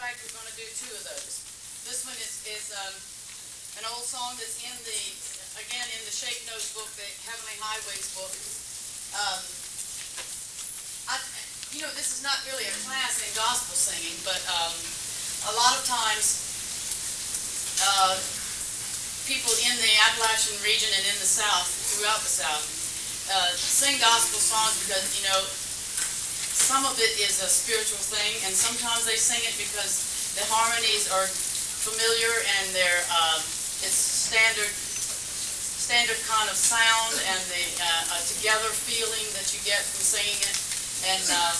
fact, we're going to do two of those. This one is an old song that's in the Shape Notes book, the Heavenly Highways book. This is not really a class in gospel singing, but a lot of times people in the Appalachian region and in the South, throughout the South, sing gospel songs because, some of it is a spiritual thing, and sometimes they sing it because the harmonies are familiar and it's standard kind of sound, and the together feeling that you get from singing it. And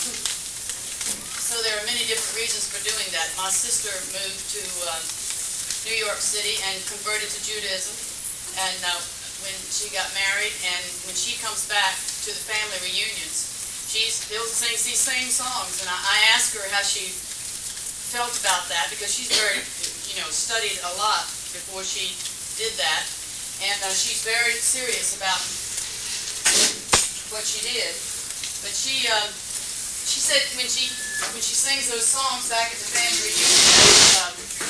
so there are many different reasons for doing that. My sister moved to New York City and converted to Judaism, and when she got married, and when she comes back to the family reunions, she still sings these same songs. And I asked her how she felt about that, because she's very, studied a lot before she did that, and she's very serious about what she did. But she said when she sings those songs back at the family reunion,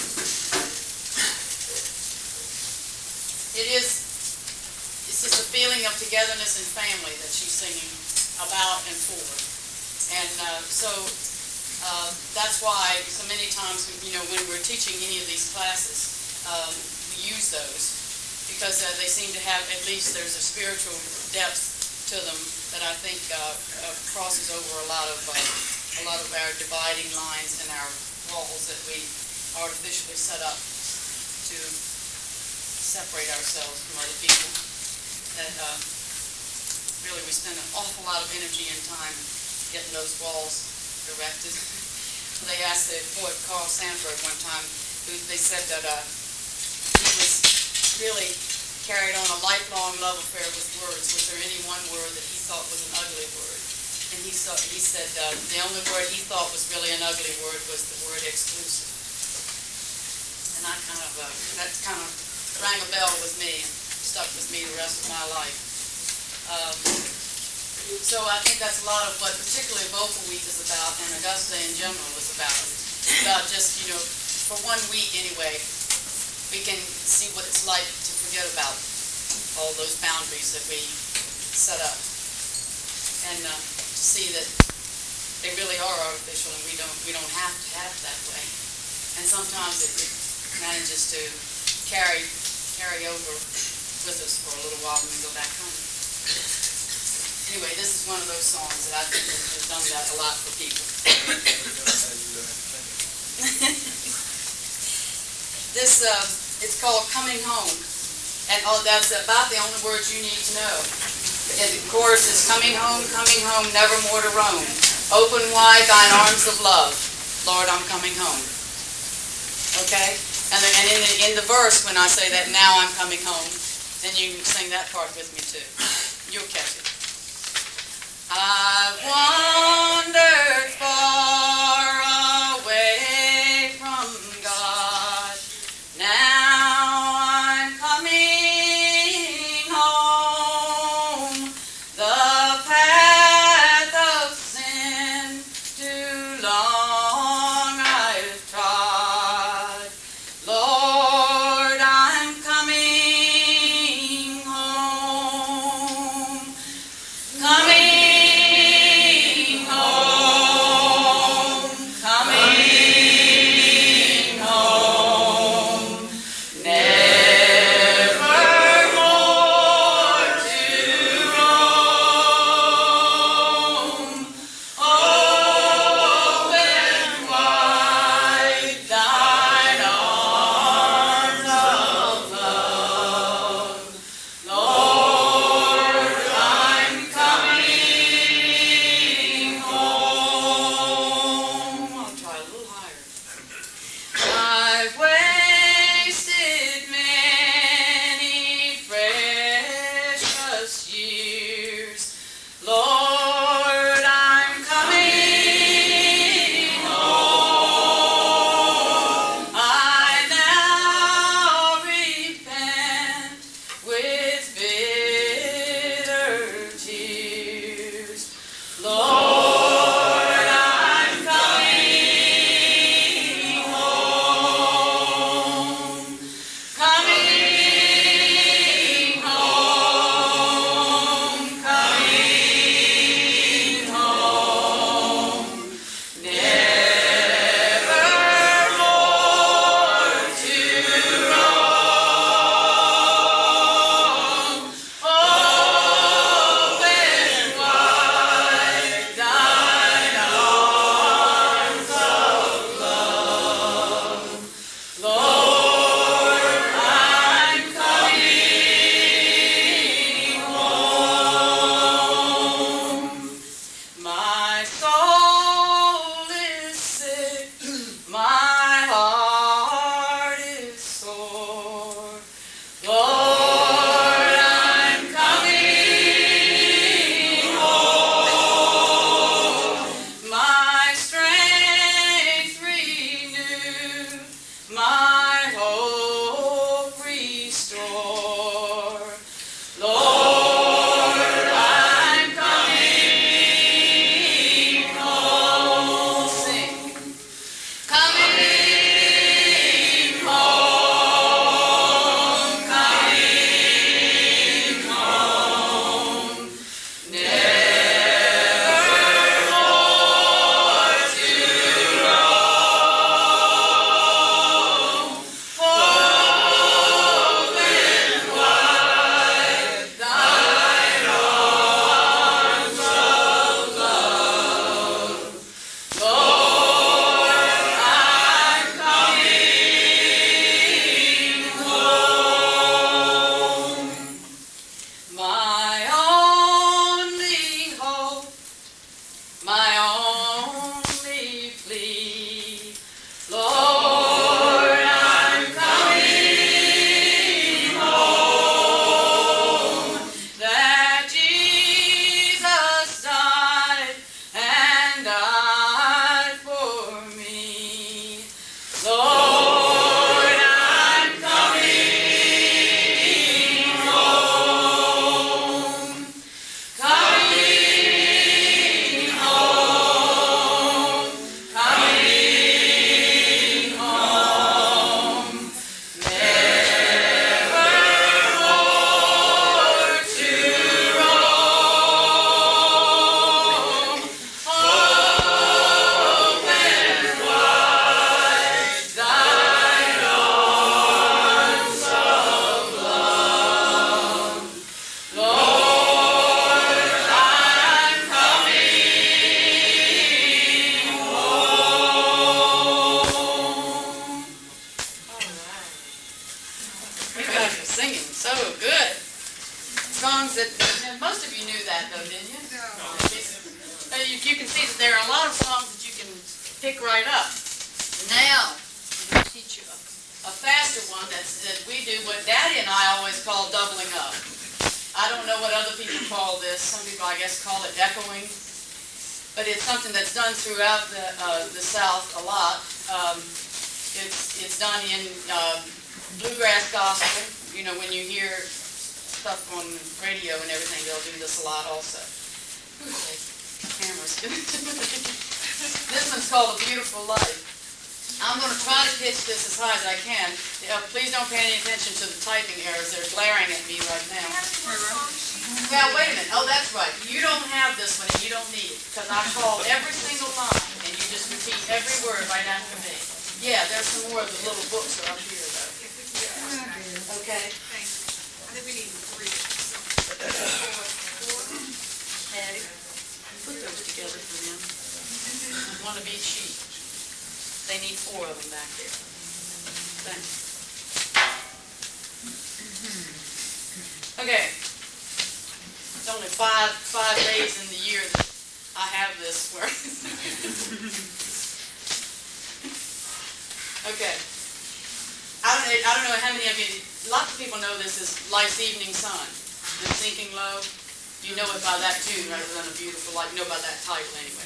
it's just a feeling of togetherness and family that she's singing about and for. And so that's why so many times, when we're teaching any of these classes, we use those, because they seem to have, at least there's a spiritual depth to them that I think crosses over a lot of our dividing lines and our walls that we artificially set up to separate ourselves from other people. That really we spend an awful lot of energy and time getting those walls erected. They asked the poet Carl Sandburg one time, they said that he was really carried on a lifelong love affair with words. Was there any one word that he thought was an ugly word? And he said the only word he thought was really an ugly word was the word exclusive. And that kind of rang a bell with me and stuck with me the rest of my life. So I think that's a lot of what particularly Vocal Week is about, and Augusta in general is about. It's about just, for 1 week anyway, we can see what it's like to forget about all those boundaries that we set up, and to see that they really are artificial, and we don't have to have it that way. And sometimes it manages to carry over with us for a little while when we go back home. Anyway, this is one of those songs that I think has done that a lot for people. This it's called Coming Home, and that's about the only words you need to know. And the chorus is coming home, never more to roam. Open wide thine arms of love, Lord, I'm coming home. Okay? And in the verse, when I say that, now I'm coming home, then you can sing that part with me too. You'll catch it. I've wandered far away from God. Now I'm coming home. The path of sin too long I've trod. Lord, I'm coming home. you can see that there are a lot of songs that you can pick right up. Now, I'm going to teach you a faster one that we do, what Daddy and I always call doubling up. I don't know what other people call this. Some people, I guess, call it echoing. But it's something that's done throughout the South a lot. It's done in bluegrass gospel. You know, when you hear stuff on the radio and everything, they'll do this a lot also. Cameras. This one's called A Beautiful Life. I'm going to try to pitch this as high as I can. Please don't pay any attention to the typing errors. They're glaring at me right now. Well, wait a minute. Oh, that's right. You don't have this one and you don't need it, because I call every single line and you just repeat every word right after me. Yeah, there's some more of the little books are up here, though. Okay? I think we need 3. Patty, put those together for them. One of each sheet. They need 4 of them back there. Thanks. Okay. It's only five days in the year that I have this work. Okay. I don't know how many of you, lots of people know this is Life's Evening Sun, and Sinking Low. You know it by that tune rather than A Beautiful Life. You know by that title anyway.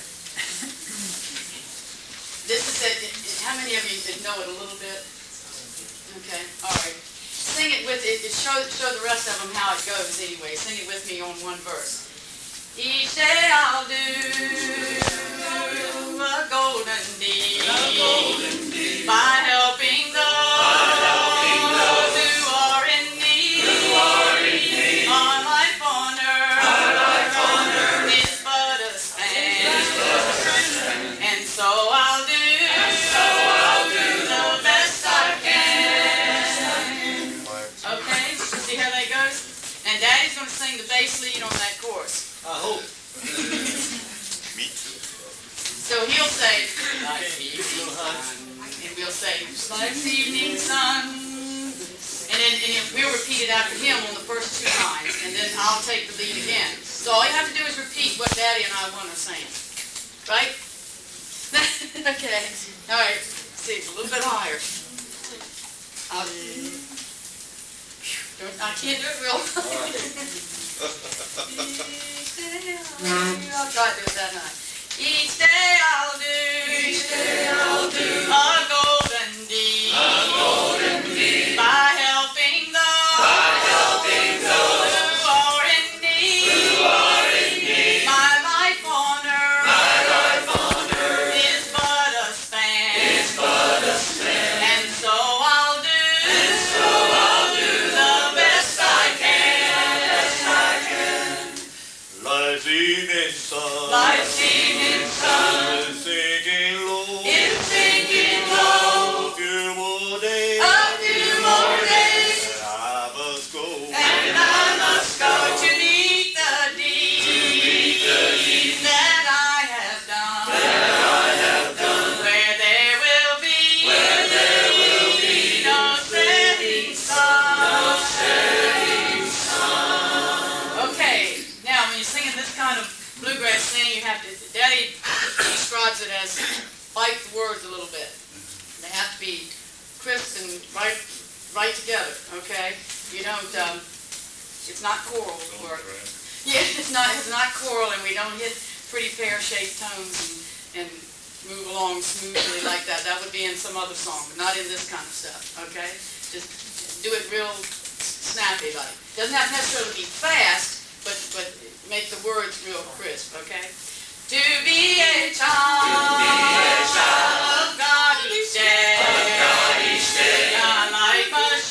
This is it. How many of you know it a little bit? Okay, all right. Sing it with it. Show the rest of them how it goes anyway. Sing it with me on one verse. Each day I'll do a golden deed, by helping those who are in need. Our life on earth is but a span, and so I'll do the best I can. Okay, see how that goes? And Daddy's going to sing the bass lead on that chorus. I hope. Me too. So he'll say, life's evening sun, and we'll say, life's evening sun. And then we'll repeat it after him on the first 2 lines, and then I'll take the lead again. So all you have to do is repeat what Daddy and I want to sing. Right? Okay. All right. See, it's a little bit higher. I can't do it real high. I'll try to do it that night. Each day I'll do a golden deed, by helping those who are in need. My life on earth is but a span, and so I'll do the best I can. Life's evening sun. Life's evening sun is sinking low. is sinking low. A few more days. A few more days, And I must go. and I must go to meet the deeds that I have done. Where there will be no setting sun. Okay, now when you're singing this kind of bluegrass thing, you have to, Daddy describes it as bite the words a little bit. They have to be crisp and right together, okay? You don't, it's not choral work. Yeah, it's not choral, and we don't hit pretty pear-shaped tones and move along smoothly like that. That would be in some other song, but not in this kind of stuff, okay? Just do it real snappy like. Doesn't have to necessarily be fast, but make the words real crisp, okay? To be a child of God each day, our light must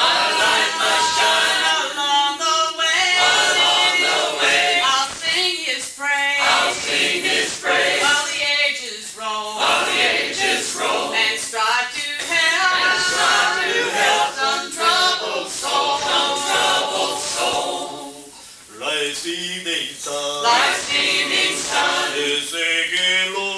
shine along the way. I'll sing His praise while the ages roll, and strive to help some troubled soul. Life's evening sun Life's evening sun is sinking low.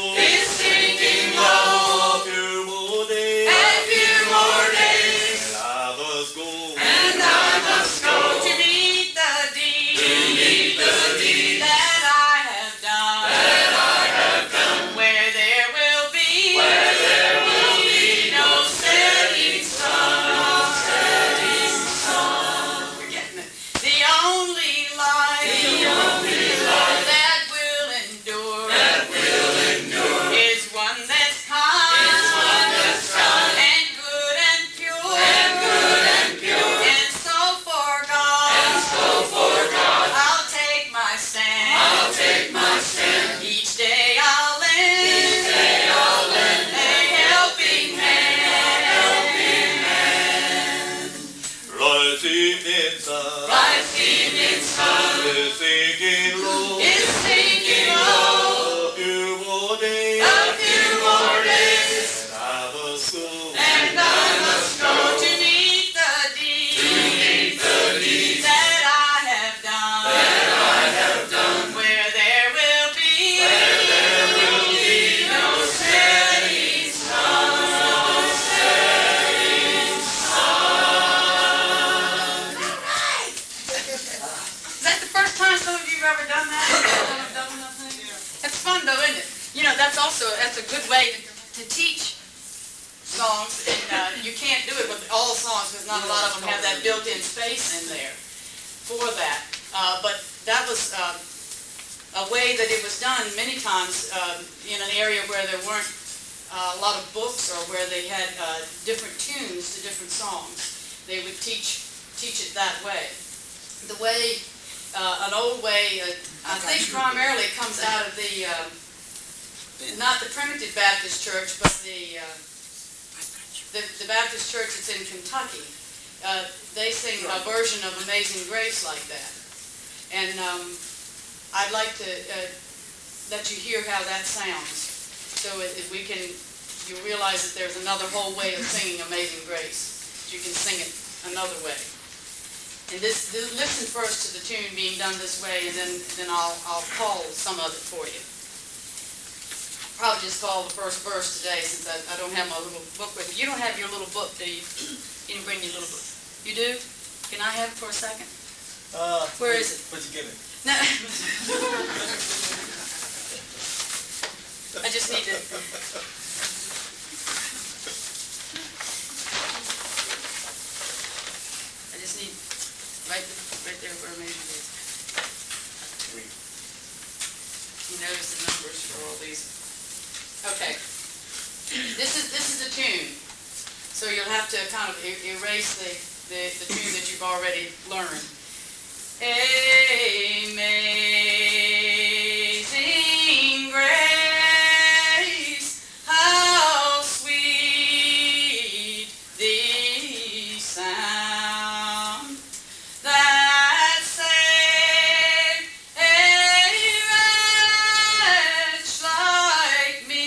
also, that's a good way to teach songs, and you can't do it with all songs, because not a lot of them have that built-in space in there for that. But that was a way that it was done many times in an area where there weren't a lot of books, or where they had different tunes to different songs. They would teach it that way. The way, an old way, I think primarily comes out of the, not the Primitive Baptist Church, but the Baptist church that's in Kentucky. They sing a version of Amazing Grace like that. And I'd like to let you hear how that sounds. So if we can, you realize that there's another whole way of singing Amazing Grace. You can sing it another way. And listen first to the tune being done this way, and then I'll call some of it for you. Probably just call the first verse today, since I don't have my little book with me. You don't have your little book, do you? You didn't bring your little book. You do? Can I have it for a second? Where is it? What'd you give it? No. I just need to. I just need right there where maybe it is. You notice the numbers for all these. Okay. This is the tune. So you'll have to kind of erase the tune that you've already learned. Amazing grace, how sweet the sound that saved a wretch like me.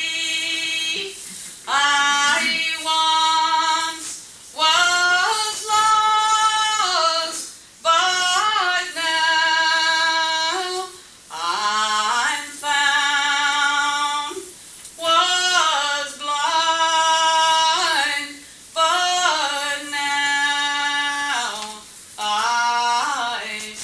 I once was lost, but now I'm found. Was blind, but now I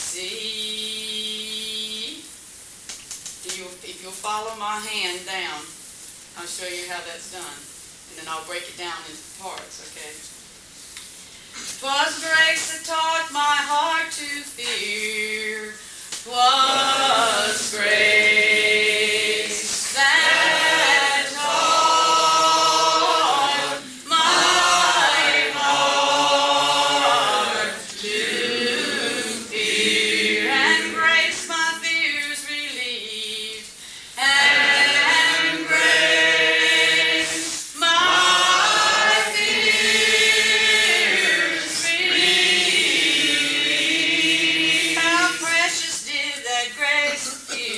see. If you'll follow my hand down, I'll show you how that's done. And then I'll break it down into parts, okay? 'Twas grace that taught my heart to fear. 'Twas grace that taught my heart to fear. And grace my fears relieved. And grace my fears relieved. How precious did that grace appear.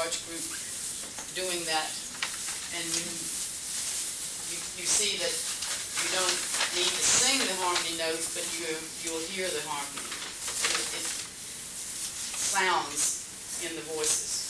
large group doing that. And you see that you don't need to sing the harmony notes, but you'll hear the harmony. It sounds in the voices.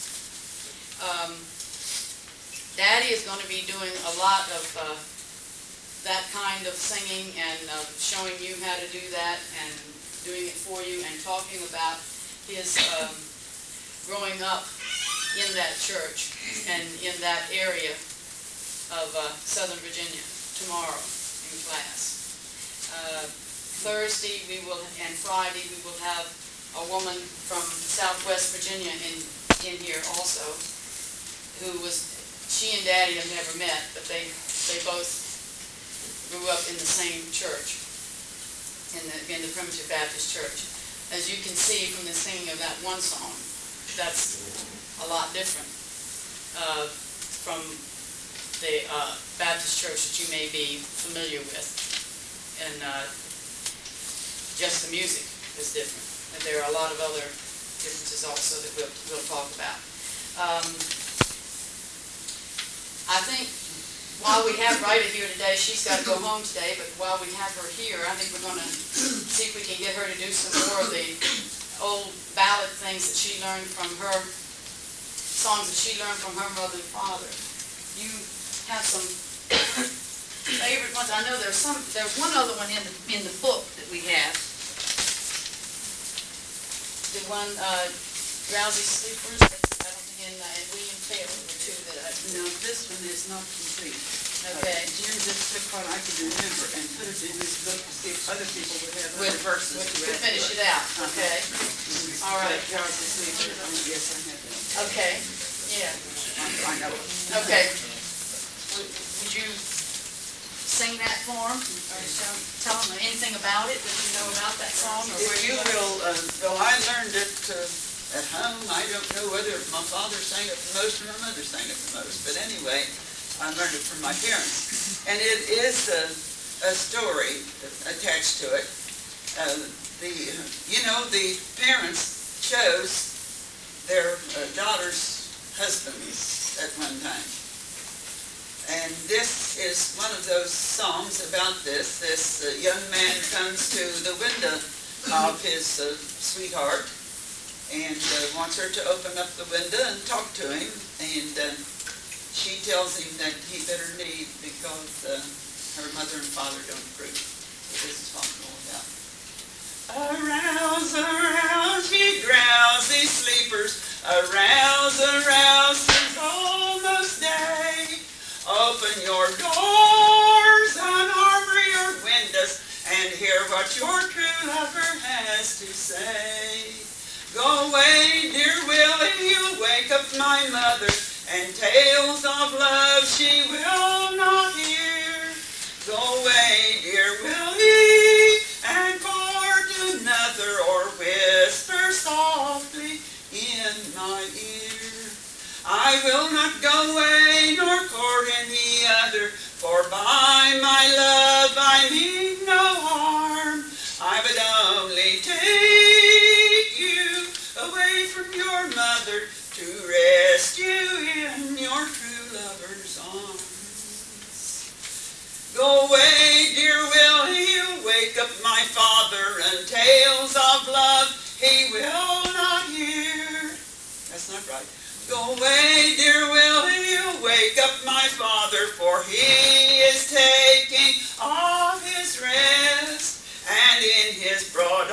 Daddy is going to be doing a lot of that kind of singing and showing you how to do that and doing it for you and talking about his growing up in that church and in that area of Southern Virginia tomorrow in class. Thursday and Friday we will have a woman from Southwest Virginia in here also, she and Daddy have never met, but they both grew up in the same church, in the Primitive Baptist Church. As you can see from the singing of that one song, that's a lot different from the Baptist church that you may be familiar with. And just the music is different. And there are a lot of other differences also that we'll talk about. I think while we have Rita here today, she's got to go home today, but while we have her here, I think we're going to see if we can get her to do some more of the old ballad things that she learned from her, songs that she learned from her mother and father. You have some favorite ones. I know there's one other one in the book that we have. The one, Drowsy Sleepers, I don't think, and William Taylor were two that I... No, this one is not complete. Okay. Jim just took what I could remember and put it in his book to see if other people would have We'll other verses to we'll add finish to it out, okay? All right. Drowsy Sleepers, yes, I have that. Okay, yeah, I know it. okay. Would you sing that for him? Or tell him anything about it that you know about that song? Or where If you learned it? will, I learned it at home. I don't know whether my father sang it the most or my mother sang it the most, but anyway, I learned it from my parents. And it is a story attached to it. The parents chose their daughter's husbands at one time. And this is one of those songs about this. This young man comes to the window of his sweetheart and wants her to open up the window and talk to him. And she tells him that he better leave because her mother and father don't approve. So this is what I'm all about. Arouse, arouse, ye drowsy sleepers. Arouse, arouse, 'tis almost day. Open your doors, unarmor your windows, and hear what your true lover has to say. Go away, dear Willie, you'll wake up my mother, and tales of love she will not hear. Go away, dear Willie, and court another, or whisper softly in my ear. I will not go away, nor court any other, for by my love I mean no harm. I would only take you away from your mother to rest you in your true lover's arms. Go away, dear Willie, you wake up my father, and tales of love he will not hear. That's not right. Go away, dear Willie, you wake up my father, for he is taking of his rest, and in his broad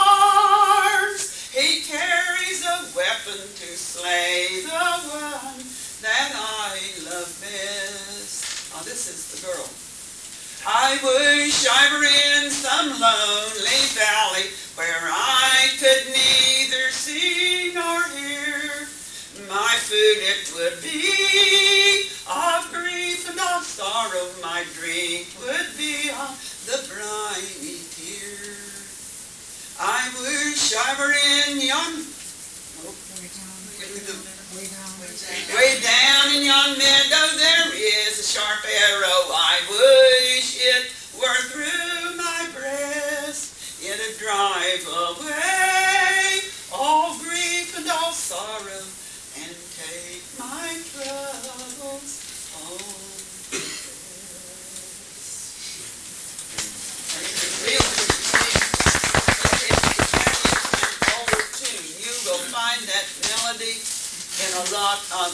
arms he carries a weapon to slay the one that I love best. Now this is the girl. I wish I were in some lonely valley where I could neither see nor hear. My food it would be of grief and of sorrow. My drink would be of the briny tear. I wish I were in yon... Way down in yon meadow there is a sharp arrow. I wish it were through my breast. It'd drive away all grief and all sorrow, and take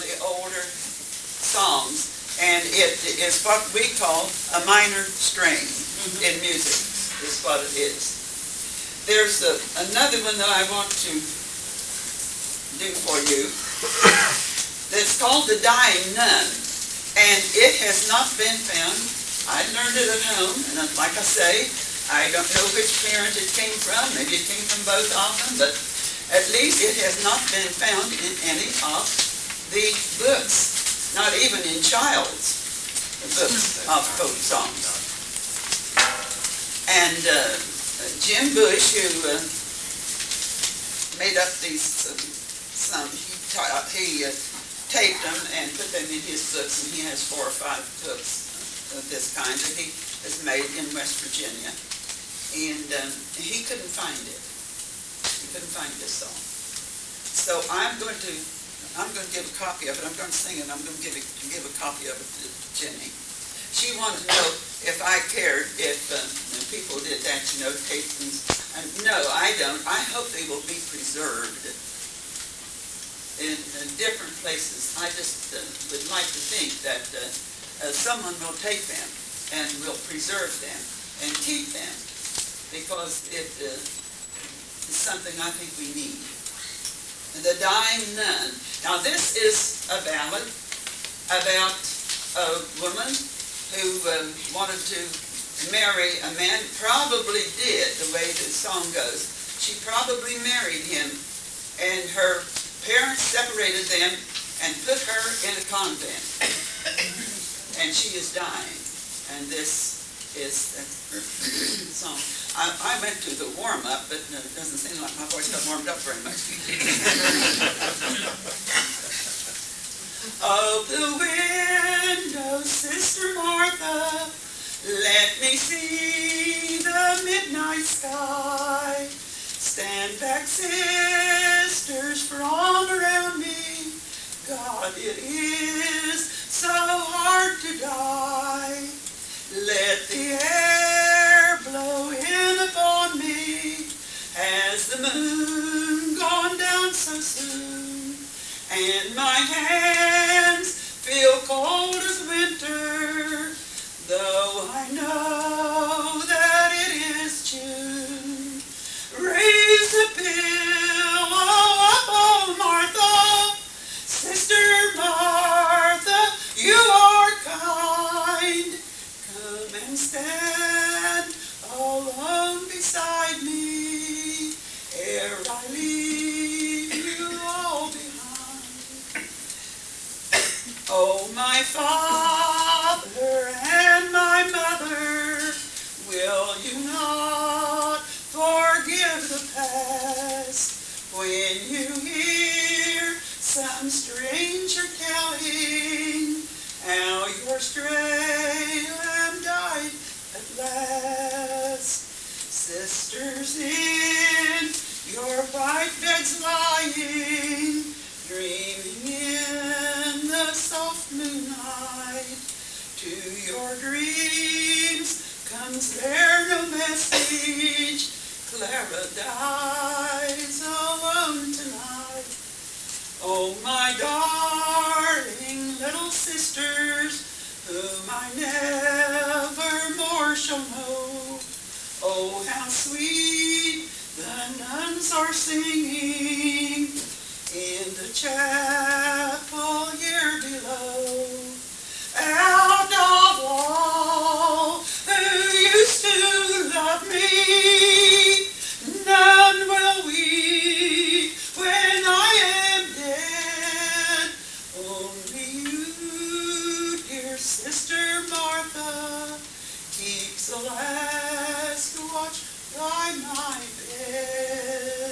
the older songs, and it is what we call a minor strain in music, is what it is. There's another one that I want to do for you that's called The Dying Nun, and it has not been found. I learned it at home, and like I say, I don't know which parent it came from. Maybe it came from both of them, but at least it has not been found in any of the books, not even in child's books of folk songs. And Jim Bush, who made up these he taped them and put them in his books, and he has 4 or 5 books of this kind that he has made in West Virginia. And he couldn't find it. He couldn't find this song. So I'm going to give a copy of it. I'm going to sing it. I'm going to give a copy of it to Jenny. She wanted to know if I cared if people did that, tape them. No, I don't. I hope they will be preserved in different places. I just would like to think that someone will take them and will preserve them and keep them, because it is something I think we need. The Dying Nun. Now this is a ballad about a woman who wanted to marry a man, probably did, the way the song goes. She probably married him, and her parents separated them and put her in a convent. And she is dying. And this is the song. I went to the warm-up, but it doesn't seem like my voice got warmed up very much. Of the window, Sister Martha, let me see the midnight sky. Stand back, sisters, from around me. God, it is so hard to die. Let the air blow in upon me. Has the moon gone down so soon? And my hands feel cold as winter, though I know that it is June. Raise the pillow up, oh Martha, Sister Martha, you are kind. Come and stand alone beside me, ere I leave you all behind. Oh, my father and my mother, will you not forgive the past when you hear some stranger telling how your stray lamb died at last? Sisters, in your white beds lying, dreaming in the soft moonlight, to your dreams comes there no message? Clara dies alone tonight. Oh, my darling little sisters, whom I never more shall know, oh, how sweet the nuns are singing in the chapel here below. Out of all who used to love me, none will weep when I am dead. Only you, dear Sister Martha, keeps the last watch by my bed.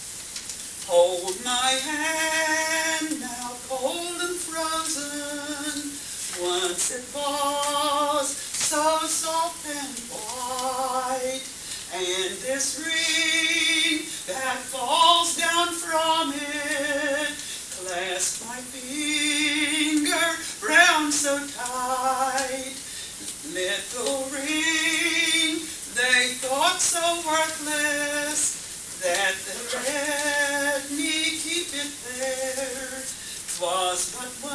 Hold my hand, now cold and frozen. Once it was so soft and white, and this ring that falls down from it clasp my finger round so tight. Little ring they thought so worthless that they let me keep it there. 'Twas but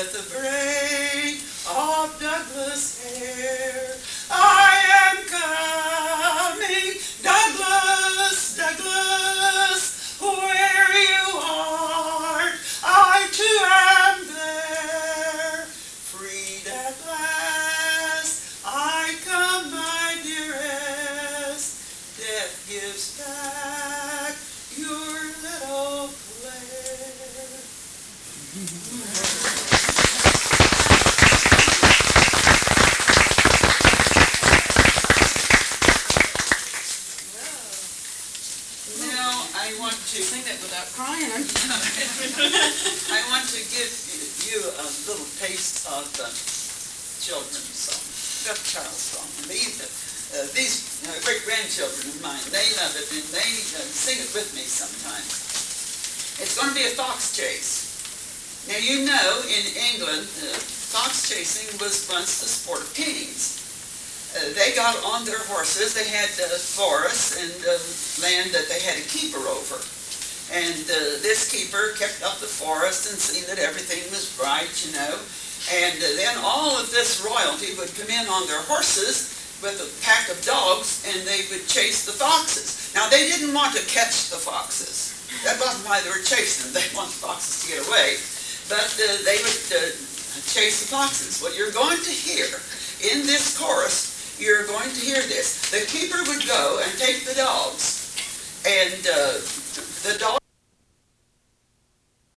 with a braid of Douglas hair. I am coming, Douglas, Douglas, where you are, I too am there. Freed at last, I come, my dearest. Death gives back your little Claire. Now I want to Sing that without crying. I want to give you a little taste of children's song, Duck Child song. These great-grandchildren of mine, they love it, and they sing it with me sometimes. It's going to be a fox chase. Now, you know, in England, fox chasing was once the sport of kings. They got on their horses. They had forests and land that they had a keeper over. And this keeper kept up the forest and seen that everything was right, you know. And then all of this royalty would come in on their horses with a pack of dogs, and they would chase the foxes. Now, they didn't want to catch the foxes. That wasn't why they were chasing them. They wanted the foxes to get away. But they would chase the foxes. What you're going to hear in this chorus, you're going to hear this. The keeper would go and take the dogs, and the dogs